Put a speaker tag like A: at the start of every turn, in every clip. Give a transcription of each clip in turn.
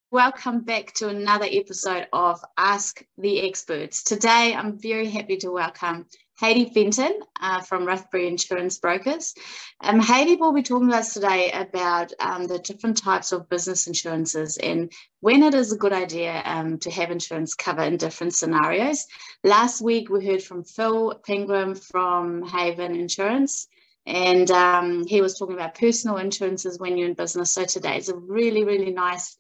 A: Welcome back to another episode of Ask the Experts. Today, I'm very happy to welcome Heidi Fenton from Rothbury Insurance Brokers. Heidi will be talking to us today about the different types of business insurances and when it is a good idea to have insurance cover in different scenarios. Last week, we heard from Phil Pingram from Haven Insurance, and he was talking about personal insurances when you're in business. So today is a really, really nice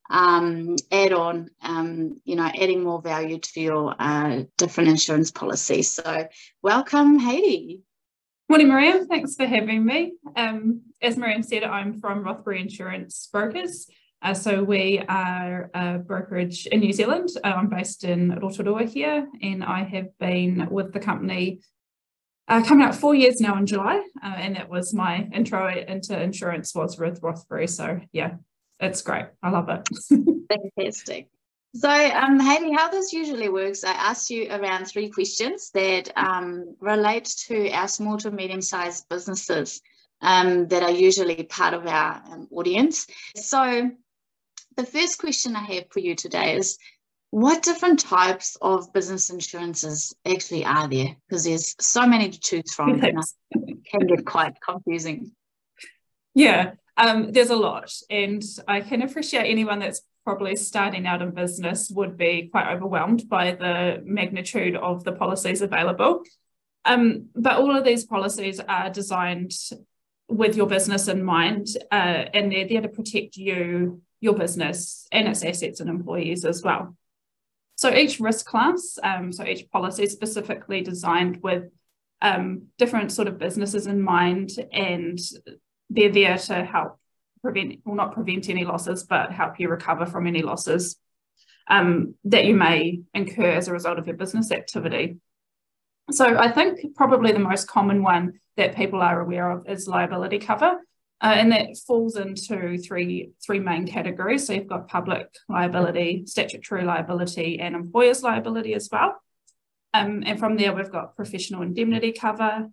A: add-on, adding more value to your different insurance policies. So welcome, Heidi.
B: Morning, Miriam. Thanks for having me. As Miriam said, I'm from Rothbury Insurance Brokers. So we are a brokerage in New Zealand. I'm based in Rotorua here, and I have been with the company coming up 4 years now in July. And that was my intro into insurance, was with Rothbury. So yeah. It's great. I love it.
A: Fantastic. So, Heidi, how this usually works, I asked you around 3 questions that relate to our small to medium-sized businesses that are usually part of our audience. So the first question I have for you today is, what different types of business insurances actually are there? Because there's so many to choose from, and it can get quite confusing.
B: Yeah. There's a lot, and I can appreciate anyone that's probably starting out in business would be quite overwhelmed by the magnitude of the policies available. But all of these policies are designed with your business in mind, and they're there to protect you, your business, and its assets and employees as well. So each risk class, so each policy is specifically designed with different sort of businesses in mind, and they're there to help prevent, well, not prevent any losses, but help you recover from any losses that you may incur as a result of your business activity. So I think probably the most common one that people are aware of is liability cover, and that falls into three main categories. So you've got public liability, statutory liability, and employer's liability as well. And from there, we've got professional indemnity cover.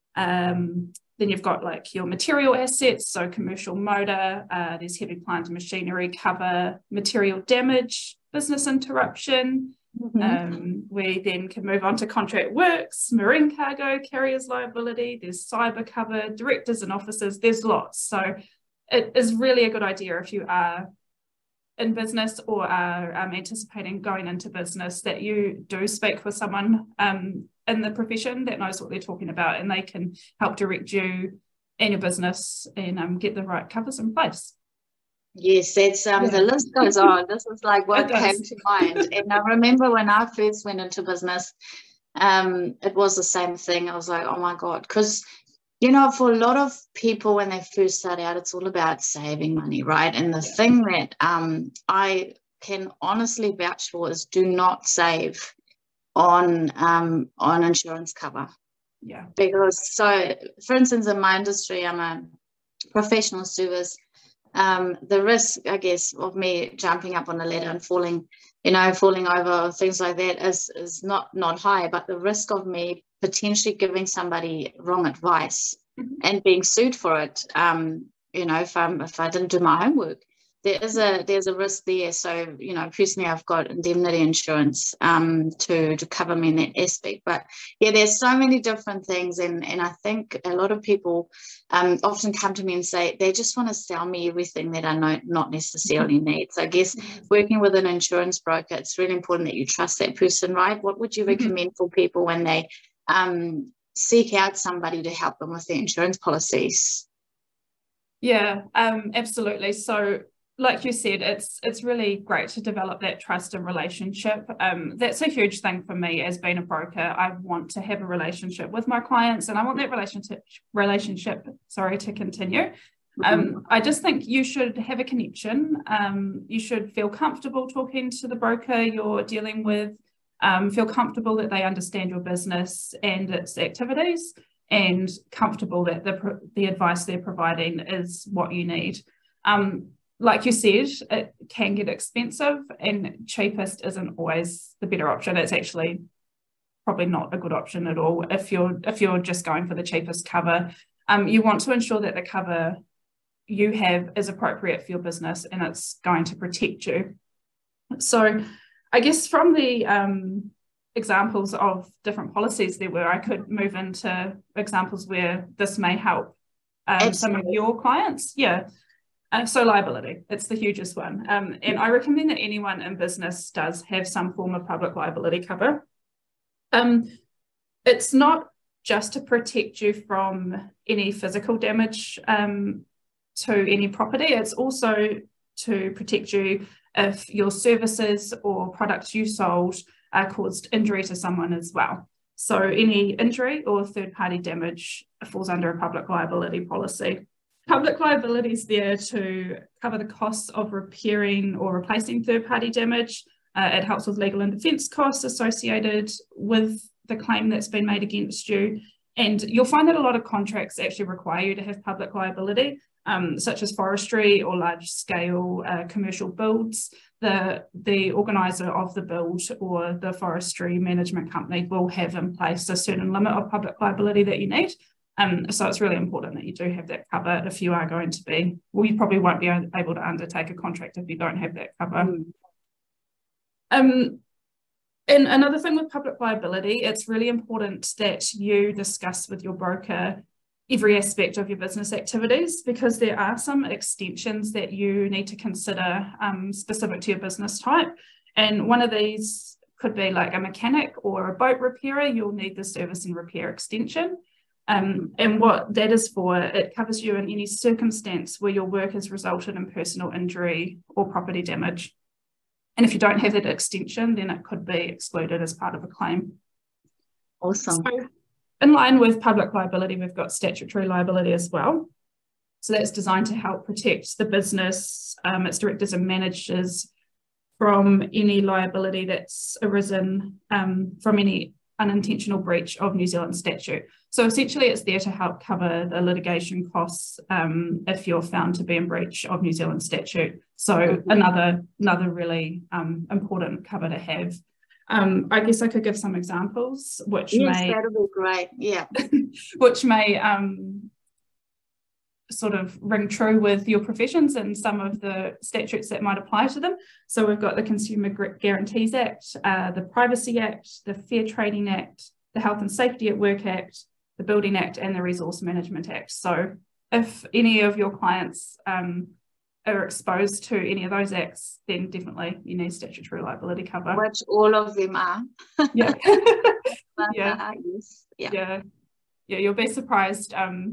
B: Then you've got like your material assets, so commercial motor, there's heavy plant and machinery cover, material damage, business interruption. We then can move on to contract works, marine cargo, carrier's liability, there's cyber cover, directors and officers, there's lots. So it is really a good idea if you are in business or are anticipating going into business that you do speak with someone in the profession that knows what they're talking about, and they can help direct you and your business and get the right covers in place.
A: Yes, that's the list goes on. This is like what came to mind. And I remember when I first went into business, it was the same thing. I was like, oh my God, because for a lot of people when they first start out, it's all about saving money, right? And the thing that I can honestly vouch for is do not save on insurance cover.
B: Yeah.
A: Because for instance, in my industry, I'm a professional service. The risk, I guess, of me jumping up on a ladder and falling over, things like that is not high, but the risk of me potentially giving somebody wrong advice and being sued for it, if I didn't do my homework, there's a risk there. So, personally, I've got indemnity insurance to cover me in that aspect. But yeah, there's so many different things, and I think a lot of people often come to me and say they just want to sell me everything that I not necessarily need. So I guess working with an insurance broker, it's really important that you trust that person, right? What would you recommend for people when they seek out somebody to help them with their insurance policies?
B: Yeah, absolutely. So like you said, it's really great to develop that trust and relationship. That's a huge thing for me as being a broker. I want to have a relationship with my clients, and I want that relationship to continue. I just think you should have a connection. You should feel comfortable talking to the broker you're dealing with, feel comfortable that they understand your business and its activities, and comfortable that the advice they're providing is what you need. Like you said, it can get expensive, and cheapest isn't always the better option. It's actually probably not a good option at all if you're just going for the cheapest cover. You want to ensure that the cover you have is appropriate for your business and it's going to protect you. So I guess from the examples of different policies there were, I could move into examples where this may help some of your clients. Yeah. So liability, it's the hugest one. And I recommend that anyone in business does have some form of public liability cover. It's not just to protect you from any physical damage to any property, it's also to protect you if your services or products you sold caused injury to someone as well. So any injury or third-party damage falls under a public liability policy. Public liability is there to cover the costs of repairing or replacing third-party damage. It helps with legal and defence costs associated with the claim that's been made against you. And you'll find that a lot of contracts actually require you to have public liability, such as forestry or large-scale commercial builds. The organiser of the build or the forestry management company will have in place a certain limit of public liability that you need. So it's really important that you do have that cover if you are going to be, well, you probably won't be able to undertake a contract if you don't have that cover. And another thing with public liability, it's really important that you discuss with your broker every aspect of your business activities, because there are some extensions that you need to consider specific to your business type. And one of these could be like a mechanic or a boat repairer. You'll need the service and repair extension. And what that is for, it covers you in any circumstance where your work has resulted in personal injury or property damage. And if you don't have that extension, then it could be excluded as part of a claim.
A: Awesome.
B: So in line with public liability, we've got statutory liability as well. So that's designed to help protect the business, its directors and managers from any liability that's arisen from any unintentional breach of New Zealand statute. So essentially it's there to help cover the litigation costs if you're found to be in breach of New Zealand statute. So another really important cover to have. I guess I could give some examples which may...
A: Yes, that'll be great, yeah.
B: which may sort of ring true with your professions and some of the statutes that might apply to them. So we've got the Consumer Guarantees Act, the Privacy Act, the Fair Trading Act, the Health and Safety at Work Act, the Building Act, and the Resource Management Act. So if any of your clients are exposed to any of those acts, then definitely you need statutory liability cover.
A: Which all of them are.
B: Yeah.
A: Yes.
B: Yeah, you'll be surprised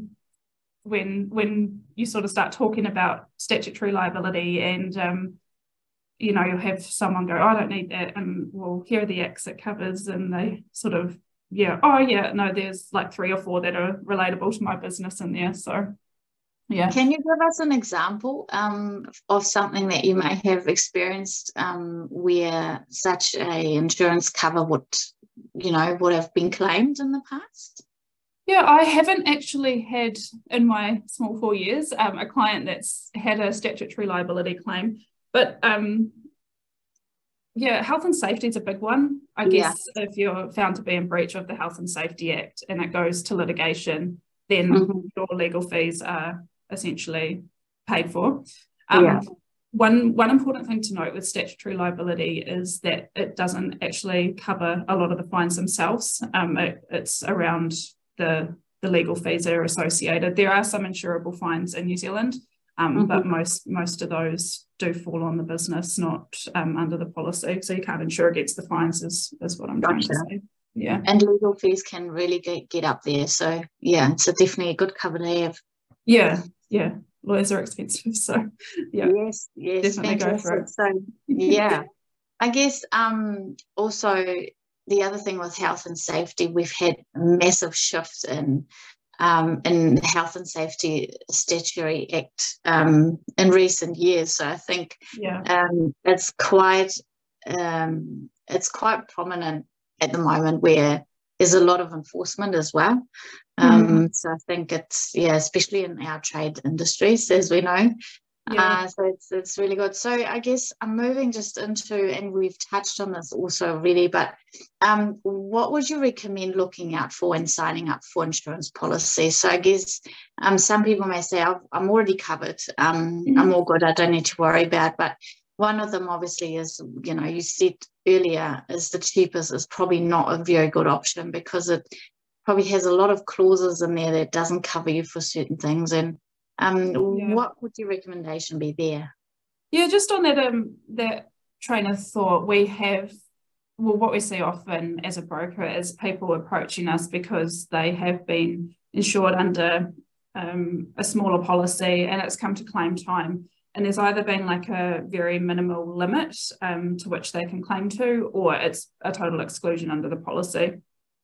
B: when you sort of start talking about statutory liability and you know, you'll have someone go, oh, I don't need that, and well, here are the acts it covers, and they sort of, yeah, oh yeah, no, there's like 3 or 4 that are relatable to my business in there. So yeah.
A: Can you give us an example of something that you may have experienced where such a insurance cover would have been claimed in the past?
B: Yeah, I haven't actually had in my small 4 years a client that's had a statutory liability claim, but yeah, health and safety is a big one. I guess if you're found to be in breach of the Health and Safety Act and it goes to litigation, then your legal fees are essentially paid for. One important thing to note with statutory liability is that it doesn't actually cover a lot of the fines themselves. It's around the legal fees that are associated. There are some insurable fines in New Zealand, but most of those do fall on the business, not under the policy. So you can't insure against the fines is what I'm trying to say. Yeah. And
A: legal fees can really get up there. So yeah, it's definitely a good cover to have.
B: Yeah. Lawyers are expensive, so yeah.
A: Yes,
B: definitely go for it.
A: So yeah, I guess also the other thing with health and safety, we've had a massive shift in the Health and Safety Statutory Act in recent years. So I think it's quite prominent at the moment, where there's a lot of enforcement as well. So I think it's, especially in our trade industries, as we know,
B: Yeah.
A: So it's really good. So I guess I'm moving just into, and we've touched on this also really, but what would you recommend looking out for when signing up for insurance policy? So I guess some people may say, I'm already covered. I'm all good. I don't need to worry about. But one of them obviously is, you said earlier, is the cheapest is probably not a very good option because it probably has a lot of clauses in there that doesn't cover you for certain things. And what would your recommendation be there?
B: Yeah, just on that train of thought, what we see often as a broker is people approaching us because they have been insured under a smaller policy and it's come to claim time. And there's either been like a very minimal limit to which they can claim to, or it's a total exclusion under the policy.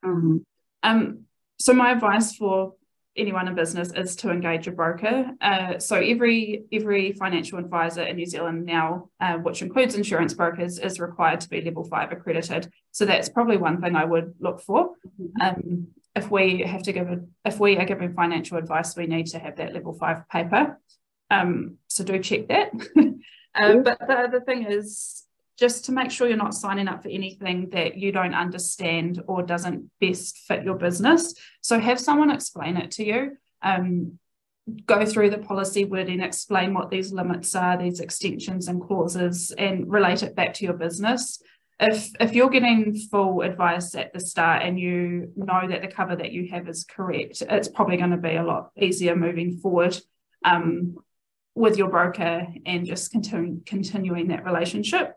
B: So my advice for anyone in business is to engage a broker. So every financial advisor in New Zealand now, which includes insurance brokers, is required to be level 5 accredited. So that's probably one thing I would look for. If we are giving financial advice, we need to have that level 5 paper. So do check that. But the other thing is just to make sure you're not signing up for anything that you don't understand or doesn't best fit your business. So have someone explain it to you. Go through the policy wording, explain what these limits are, these extensions and clauses, and relate it back to your business. If you're getting full advice at the start and you know that the cover that you have is correct, it's probably going to be a lot easier moving forward with your broker and just continuing that relationship.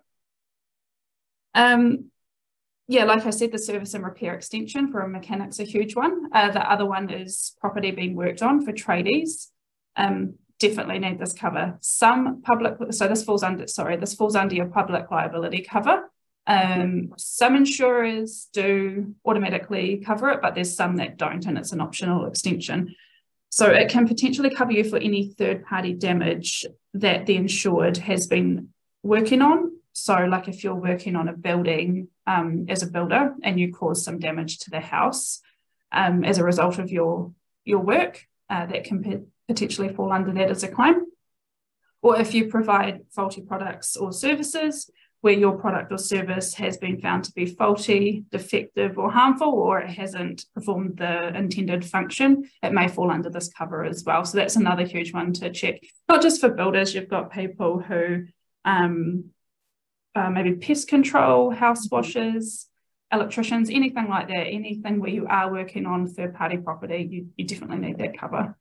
B: Like I said, the service and repair extension for a mechanic's a huge one. The other one is property being worked on for tradies. Definitely need this cover. This falls under your public liability cover. Some insurers do automatically cover it, but there's some that don't, and it's an optional extension. So it can potentially cover you for any third-party damage that the insured has been working on. So like if you're working on a building as a builder and you cause some damage to the house as a result of your work, that can potentially fall under that as a claim. Or if you provide faulty products or services where your product or service has been found to be faulty, defective or harmful, or it hasn't performed the intended function, it may fall under this cover as well. So that's another huge one to check. Not just for builders, you've got people who maybe pest control, house washers, electricians, anything like that, anything where you are working on third-party property, you definitely need that cover.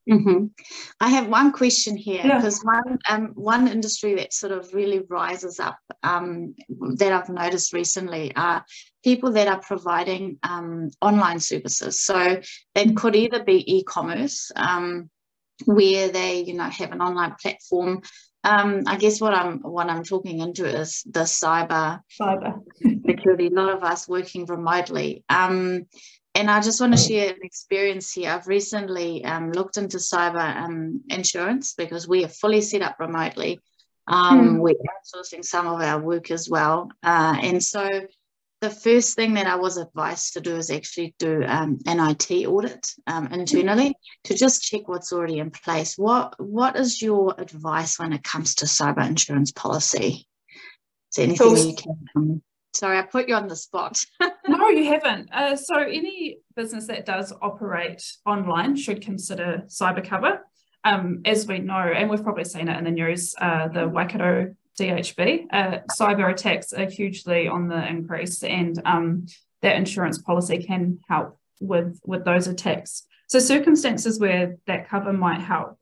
A: I have one question here, because one industry that sort of really rises up that I've noticed recently are people that are providing online services. So that could either be e-commerce, where they have an online platform. I guess what I'm talking into is the cyber security. A lot of us working remotely. And I just want to share an experience here. I've recently looked into cyber insurance because we are fully set up remotely. We're outsourcing some of our work as well. And so the first thing that I was advised to do is actually do an IT audit internally to just check what's already in place. What is your advice when it comes to cyber insurance policy? Is there anything you can... Sorry, I put you on the spot.
B: No, you haven't. So any business that does operate online should consider cyber cover. As we know, and we've probably seen it in the news, the Waikato DHB, cyber attacks are hugely on the increase, and that insurance policy can help with those attacks. So circumstances where that cover might help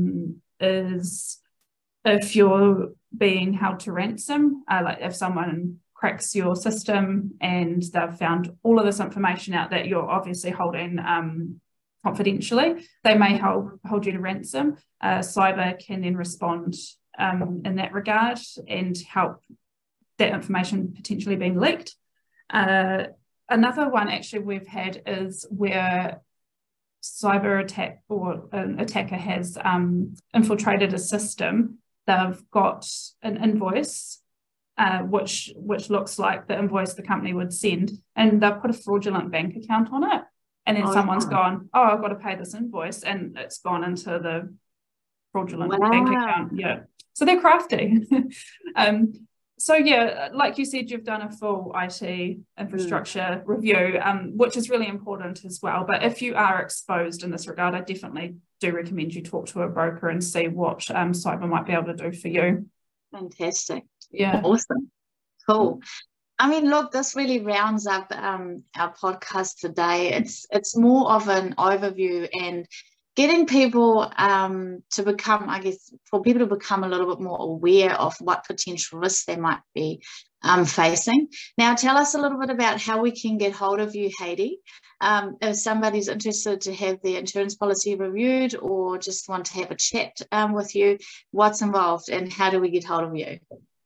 B: is if you're being held to ransom, like if someone cracks your system and they've found all of this information out that you're obviously holding confidentially, they may hold you to ransom. Cyber can then respond in that regard and help that information potentially being leaked. Another one actually we've had is where cyber attack or an attacker has infiltrated a system. They've got an invoice which looks like the invoice the company would send, and they've put a fraudulent bank account on it, and then someone's gone, I've got to pay this invoice, and it's gone into fraudulent bank account. Yeah, so they're crafty. So yeah, like you said, you've done a full IT infrastructure review, which is really important as well. But if you are exposed in this regard, I definitely do recommend you talk to a broker and see what cyber might be able to do for you.
A: Fantastic.
B: Yeah.
A: Awesome. Cool. I mean, look, this really rounds up our podcast today. It's more of an overview and getting people to become, I guess, for people to become a little bit more aware of what potential risks they might be facing. Now, tell us a little bit about how we can get hold of you, Heidi. If somebody's interested to have their insurance policy reviewed or just want to have a chat with you, what's involved and how do we get hold of you?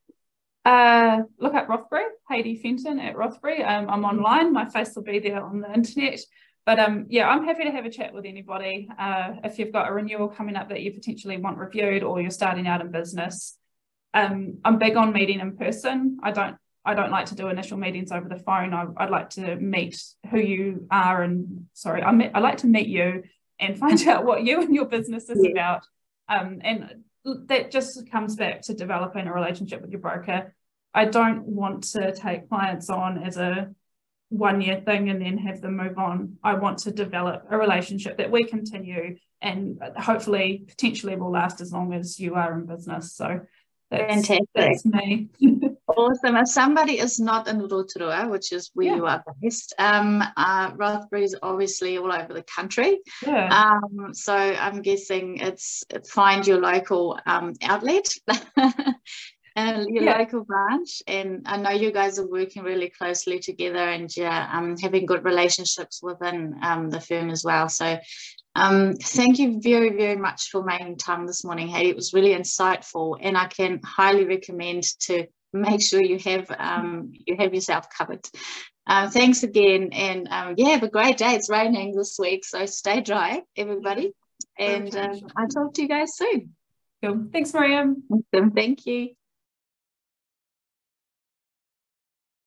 B: Look at Rothbury, Heidi Fenton at Rothbury. I'm online. My face will be there on the internet. But yeah, I'm happy to have a chat with anybody. If you've got a renewal coming up that you potentially want reviewed or you're starting out in business. I'm big on meeting in person. I don't like to do initial meetings over the phone. I'd like to meet who you are and I like to meet you and find out what you and your business is about. And that just comes back to developing a relationship with your broker. I don't want to take clients on as a one-year thing and then have them move on. I want to develop a relationship that we continue and hopefully potentially will last as long as you are in business. So that's me.
A: Awesome. If somebody is not in Rotorua, which is where you are based, Rothbury is obviously all over the country. So I'm guessing it's find your local outlet. Your local branch, and I know you guys are working really closely together and having good relationships within the firm as well. So thank you very, very much for making time this morning, Heidi. It was really insightful, and I can highly recommend to make sure you have yourself covered. Thanks again, and have a great day. It's raining this week, so stay dry, everybody, and I'll talk to you guys soon.
B: Cool. Thanks, Miriam.
A: Awesome. Thank you.